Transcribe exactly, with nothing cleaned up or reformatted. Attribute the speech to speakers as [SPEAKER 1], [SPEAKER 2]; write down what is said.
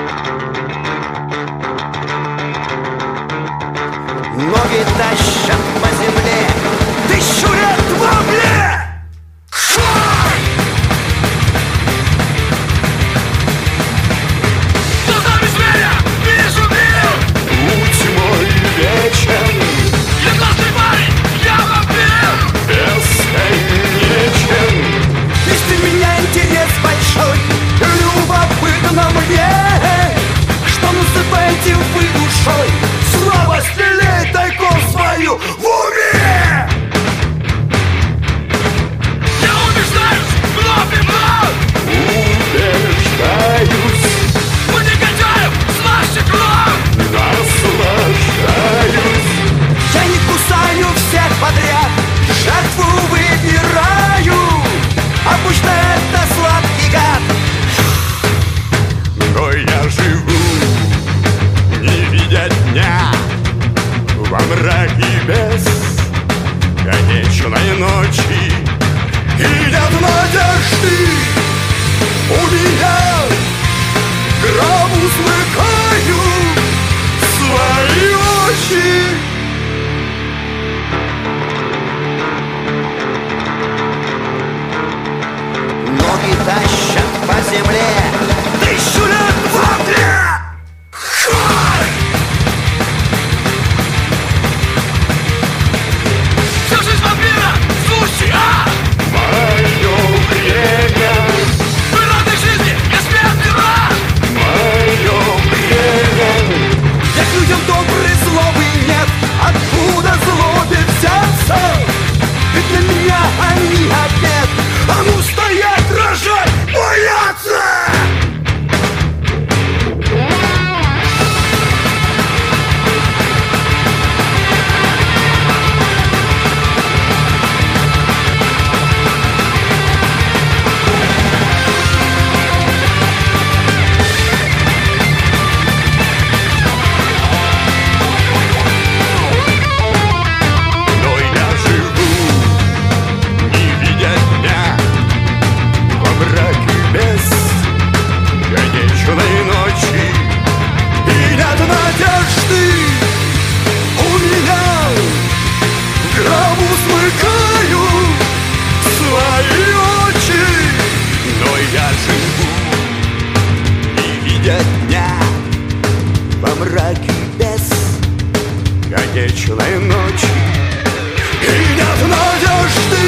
[SPEAKER 1] Ноги тащат по земле тысячу лет во мгле.
[SPEAKER 2] Глазами зверя вижу мир.
[SPEAKER 1] Путь мой вечен.
[SPEAKER 2] Я классный парень, я вампир.
[SPEAKER 1] Бесконечен. Есть у меня интерес большой, любопытно мне, что называете вы душой. Слабость лелеет тайком свою в уме.
[SPEAKER 2] Я убеждаюсь вновь и вновь.
[SPEAKER 1] Убеждаюсь,
[SPEAKER 2] У негодяев с наших кровь.
[SPEAKER 1] наслаждаюсь. Я не кусаю всех подряд, жертву выбираю. Обычно это сладкий гад, но я живу, не видя дня, во мраке бесконечной ночи. И нет надежды у меня, гробу смыкаю свои очи. Ноги тащат по земле тысячу лет во мгле.
[SPEAKER 2] Вся жизнь вампира, сущий ад.
[SPEAKER 1] Мое время,
[SPEAKER 2] В природной жизни я смертный рад.
[SPEAKER 1] мое время. Я к людям добрый, злобы нет. Откуда злобе взяться? Ведь для меня они ответ. А ну стоять, дрожать, бояться! Но я живу, не видя дня, во мраке бесконечной ночи. И нет надежды у меня, в гробу смыкаю свои очи. Но я живу, не видя дня, во мраке бесконечной ночи. И нет надежды